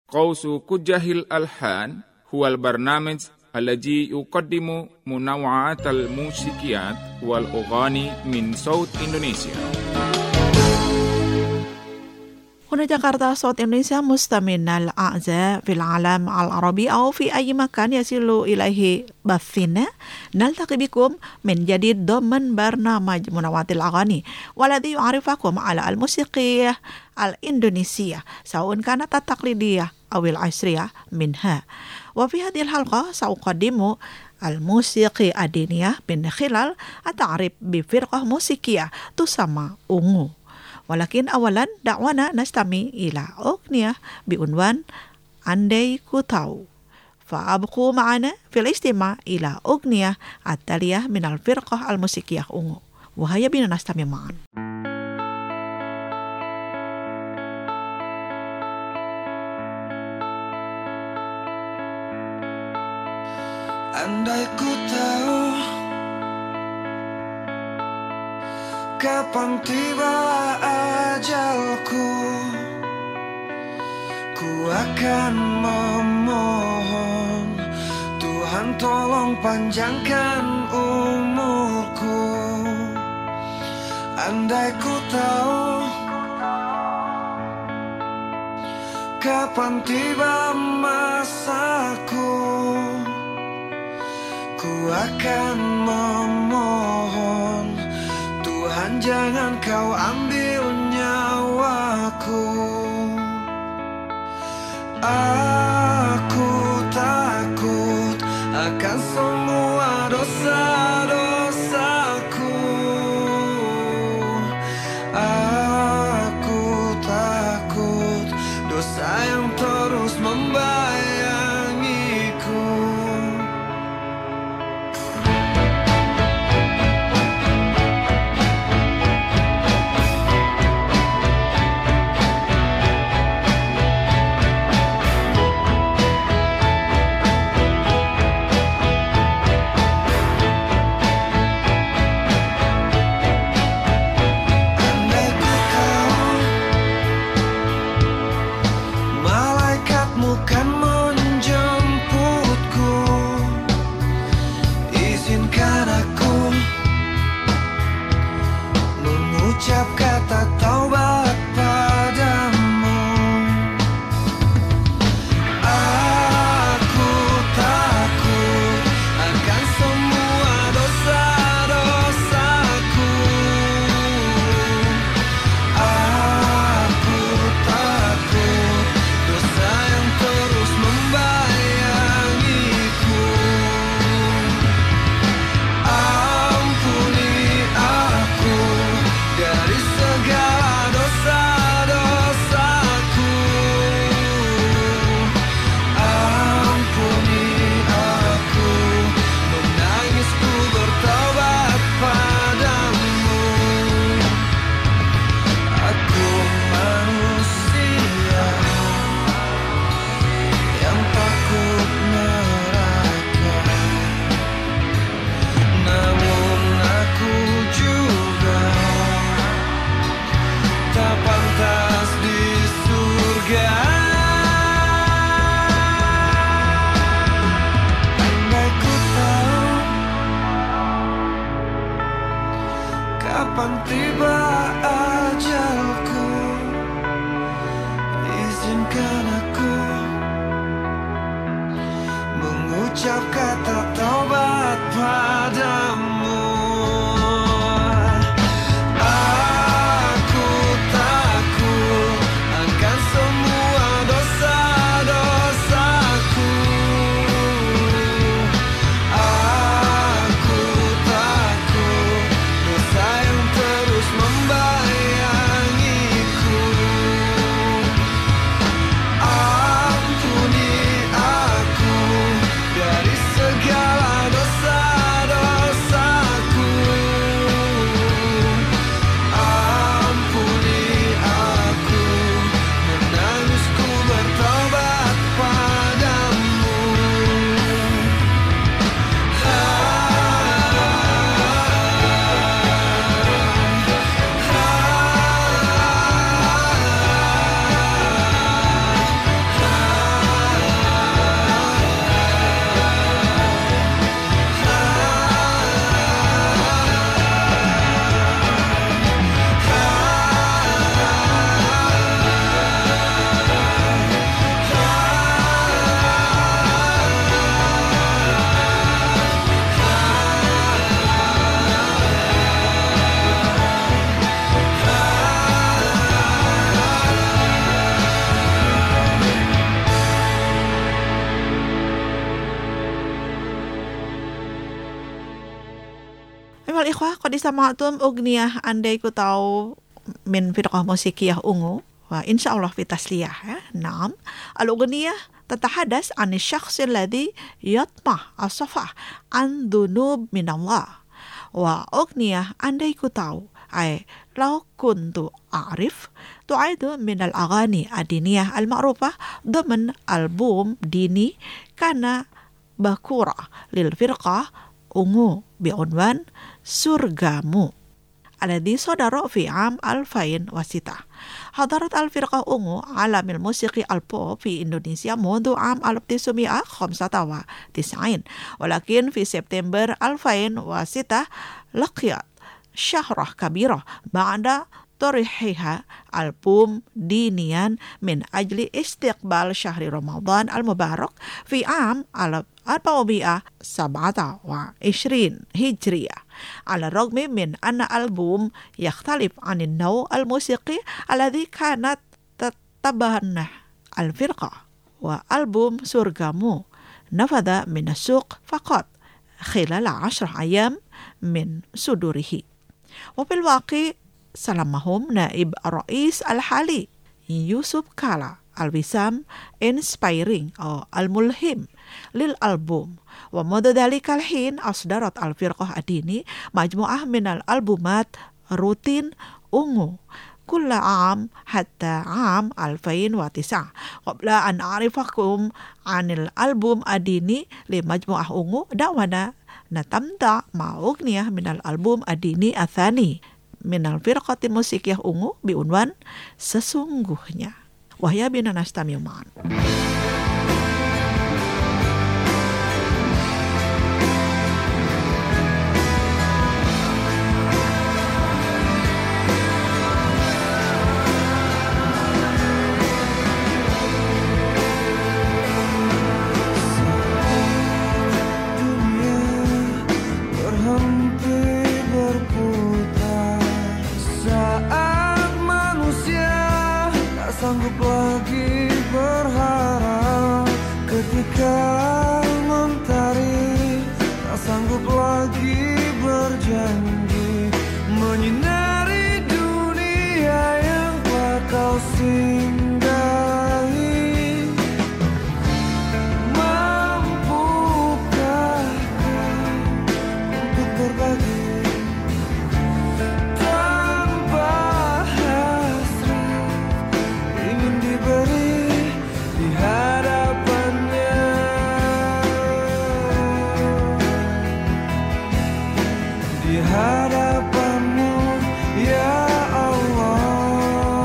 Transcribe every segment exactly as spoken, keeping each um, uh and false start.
Qawsu Kujahil Alhan huwal barnamij الذي يقدم منوعات الموسيقيات والأغاني من صوت إندونيسيا. هنا جاكرتا صوت إندونيسيا مستمعينا الأعزاء في العالم العربي أو في أي مكان يصل إليه بثنا، نلتقي بكم من جديد ضمن برنامج منوعات الأغاني والذي يعرفكم على الموسيقى الإندونيسية سواء كانت التقليدية أو العصرية منها. وفي هذه الحلقة سأقدم الموسيقى الدينية من خلال التعريف بفرقة موسيقية تسمى أونغو. ولكن أولا دعونا نستمع إلى أغنية بعنوان Andai Ku Tahu. فأبقوا معنا في الاستماع إلى أغنية التالية من الفرقة الموسيقية أونغو، وهيا بنا نستمع معا. Andai ku tahu kapan tiba ajalku, ku akan memohon Tuhan tolong panjangkan umurku. Andai ku tahu kapan tiba masaku, ku akan memohon Tuhan jangan kau ambil nyawaku. Aku takut akan semua dosa-dosaku. Aku takut dosa yang terus membayangiku. Ayuhal ikhwah, qad istama'tum ugniyah andai ku tahu min firqah musikiyah ungu. Wa insyaallah fi tasliyah ya. Naam. Al-ugniyah tatahadas 'ani syakhs alladhi yatmah as-safah an dhunub min Allah. Wa ugniyah andai ku tahu ay law kuntu a'rif tu'aidu min al-aghani ad-diniyah al-ma'rufah dhaman album dini kana bakura lil firqah ungu bi'unwan surgamu alladhi sadara fi 'am alfain wasita. Hadarat al-firqah ungu alamil musiki al-pop fi Indonesia mundu 'am alf tis'mi'a khamsata wa tis'in walakin fi September alfain wasita laqiyat syahrah kabirah ba'da tarihiha album dinian min ajli istiqbal syahri Ramadan al-mubarak fi 'am al-arba'mi'a sab'ata wa ishrin hijriyah. Ala ragmi min anna album yakhtalif 'anil naw' al-musiqi alladhi kanat tattabanah al-firqah wa album surgamu nafada min as-suq faqat khilal 'ashra ayyam min sudurihi. Wa fil waqi salamahum naib ar-rais al-hali Yusuf Kala al-Wisam inspiring oh, al-mulhim lil album wa mudda dalikal hin asdarat al-firqah adini majmu'ah min al-albumat rutin ungu kulla am hatta am alfain wa tis'a qabla an a'rifakum anil album adini li majmu'ah ungu dawana natamta ma'ugniyah minal album adini athani minal firqati musikiyah ungu biunwan sesungguhnya. Wahya bina nastami'u ma'an. Sanggup lagi berharap ketika mentari, tak sanggup lagi berjanji menyinari dunia yang telah kau singgahi. Mampukah kau untuk berbagi hadapanmu ya Allah.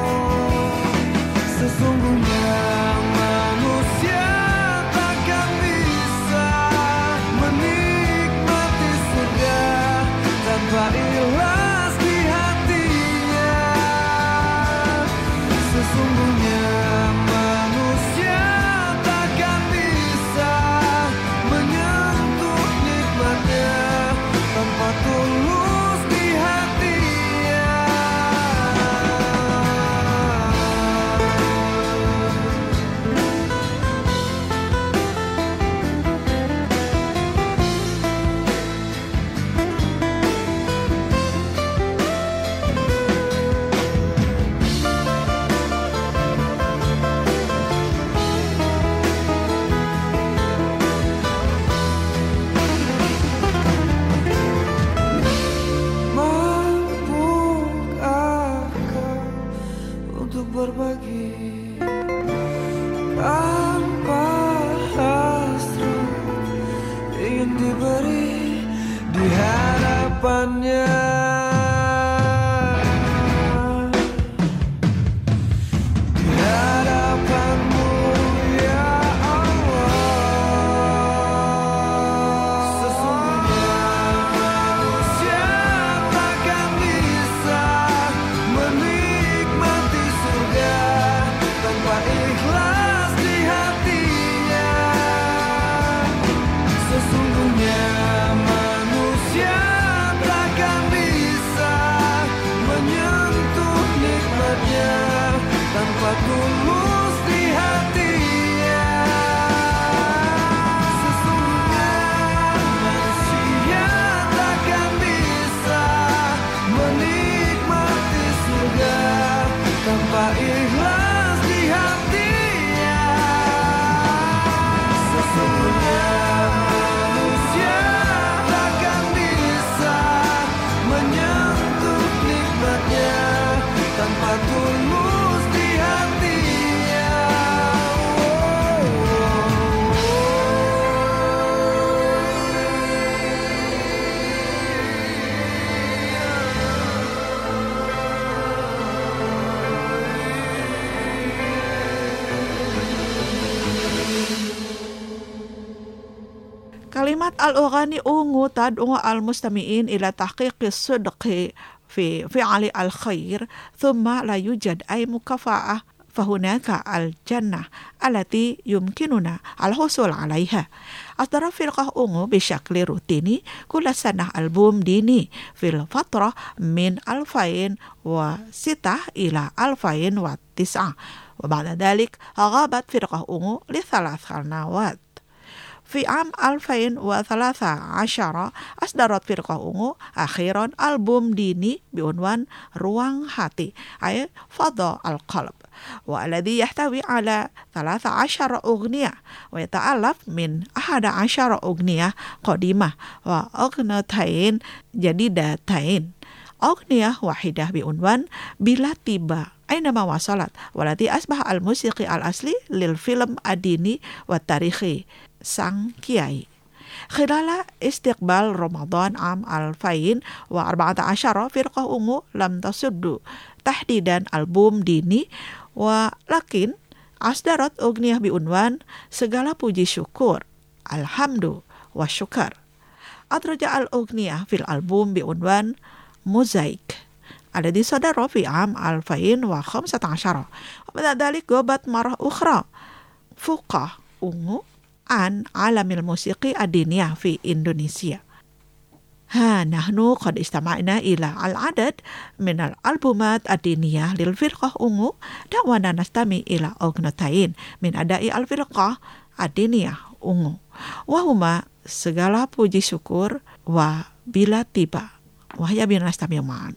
Sesungguhnya manusia takkan bisa menikmati surga tanpa ikhlas di hatinya. Sesungguhnya manusia takkan bisa menyentuh nikmatnya tanpa tulus di hatinya. Berbagi tanpa hasrat, ingin diberi di hadapannya. Di hadapanmu ya Allah. Sesungguhnya manusia takkan bisa menikmati surga tanpa ikhlas di hatinya. Sesungguhnya manusia takkan bisa Kalimat al-ughani ungu tad'u al-mustami'in ila tahqiqi sidqi fi fi'ali al-khair thumma la yujad ay mukafa'ah fahunaka al-jannah alati yumkinuna al-husul alaiha. Asdara firqah ungu bisyakli rutini kula sanah album dini fil fatrah min alfain wa sitah ila alfain wa tis'ah. Wa ba'da dalik ghabat firqah ungu li thalath khanawat. Fi am alfain wa thalatha asyara asdarat firqah ungu akhiran album dini biunwan ruang hati ay fadha al-qalb wa alladhi yahtawi ala thalatha asyara ugniyah wa yata'alaf min ahada asyara ugniyah qadimah wa ughnatain jadidatain. Ugniyah wahidah biunwan bila tiba aynama wasalat walati asbah al-musiqi al-asli lil film adini wa tarikhi sang kiai. Khilala istiqbal Ramadan am alfain wa arba'ata asyara firqah ungu lam tasuddu tahdidan album dini wa lakin asdarat ugniyah biunwan segala puji syukur alhamdu wa syukar. Adraja al-ugniyah fil album biunwan mozaik ada di sodara fi am alfain wa khamsata asyara. Pada dalik gobat marah ukhra fuqah ungu an alamil musiqi adiniyah fi Indonesia. Ha nahnu qad istama'na ila al-adad min al-albumat adiniyah lil firqah ungu dawana nastami ila ughnatain min adai al-firqah adiniyah ungu. Wahuma segala puji syukur wa bila tiba wahya bin nastami ma'an.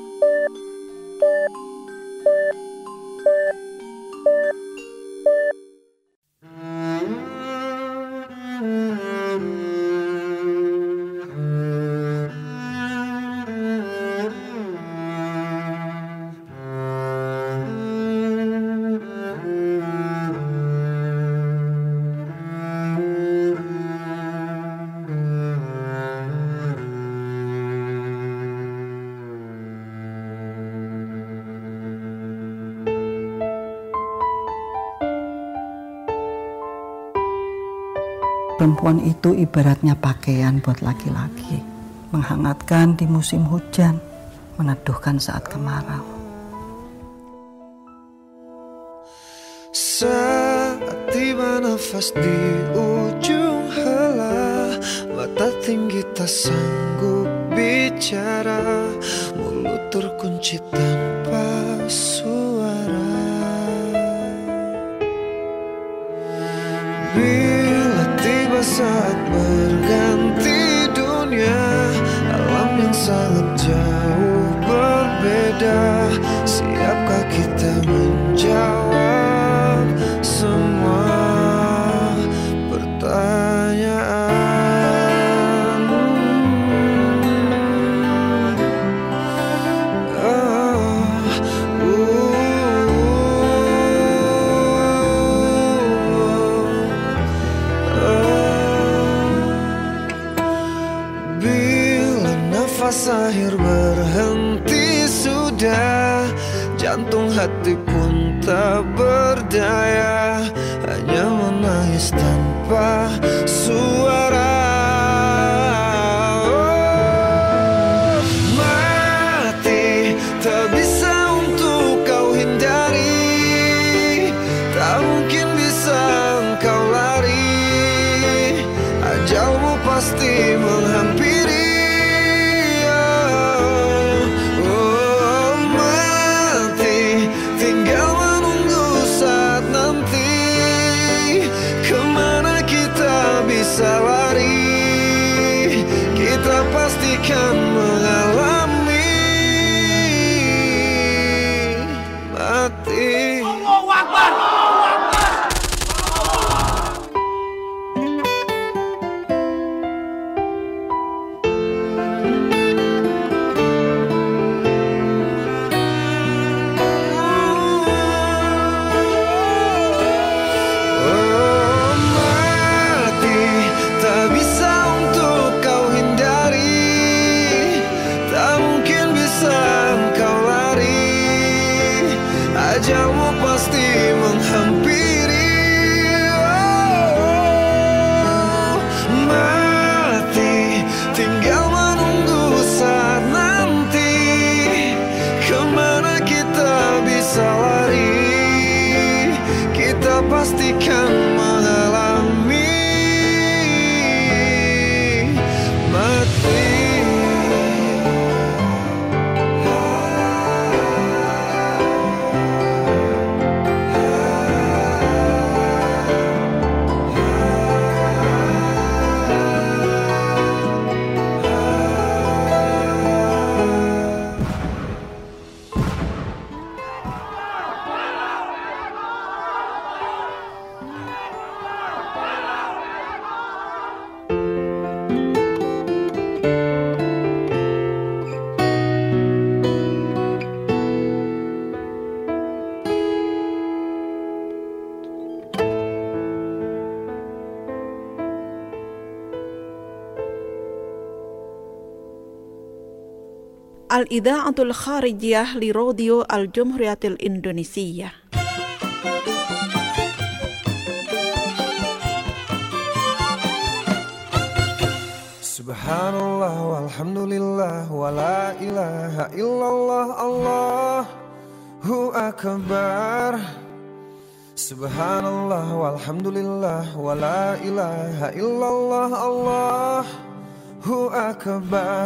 Perempuan itu ibaratnya pakaian buat laki-laki, menghangatkan di musim hujan, meneduhkan saat kemarau. Saat tiba nafas di ujung helah, mata tinggi tak sanggup bicara, mulut terkunci tanpa suara. Bila tiba saat berganti dunia, alam yang sangat jauh berbeda, siapkah kita menjawab semua pertanyaan? Oh, bila nafas akhir berhenti sudah, jantung hati pun tak berdaya, hanya menangis tanpa suara. Oh, mati tak bisa untuk kau hindari, tak mungkin bisa engkau lari, ajalmu pasti menghampiri. Bisa lari, kita pastikan mengalami mati. Allahu Akbar, Allahu Akbar. akan mengalami mati. Al-Idha'atul Kharijiyah li Radio Al-Jumhuriyatil Indonesia. Subhanallah walhamdulillah wa la ilaha illallah Allahu akbar. Subhanallah walhamdulillah wa la ilaha illallah Allahu akbar.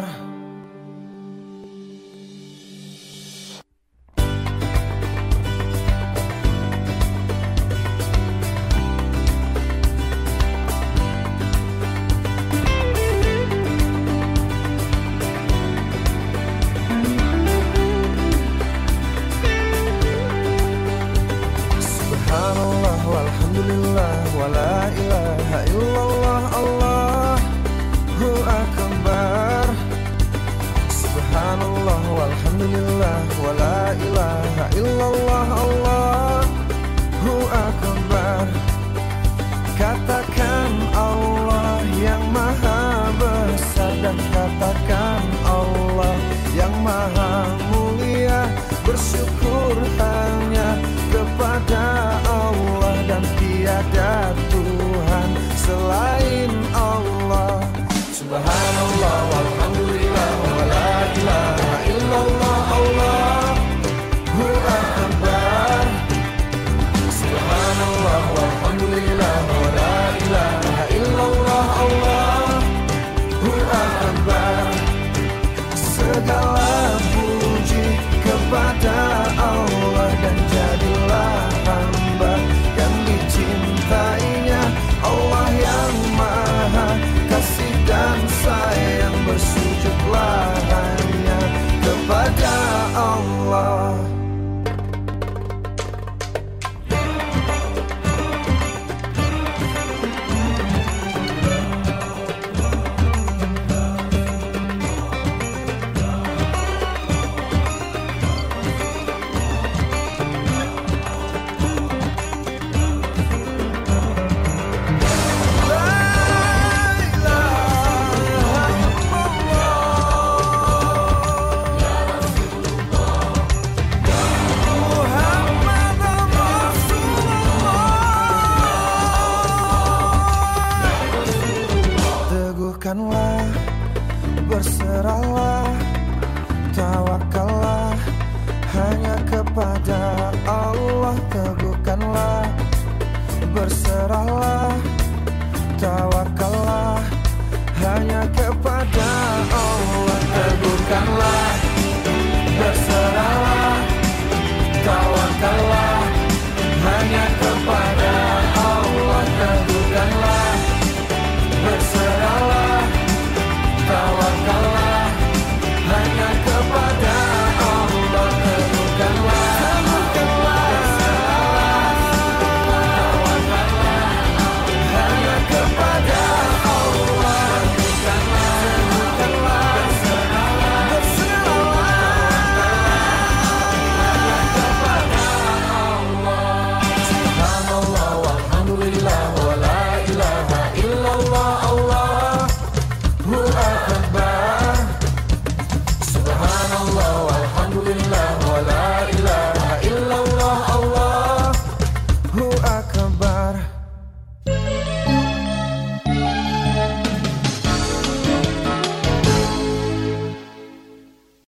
Katakan Allah yang maha besar dan katakan Allah yang maha mulia. Bersyukur hanya kepada Allah dan tiada Tuhan selain Allah. Subhanallah walhamdulillah wa la ilaha illallah Allahu akbar. Subhanallah walhamdulillah wa la ilaha illallah Allahu akbar. Segala puji kepada Allah dan jadilah hamba yang dicintainya. Allah yang maha kasih dan sayang, bersujudlah hanya kepada Allah. Teguhkanlah, berserahlah, tawakallah hanya kepada Allah. Teguhkanlah, berserahlah, tawakallah hanya kepada Allah. Teguhkanlah, berserahlah.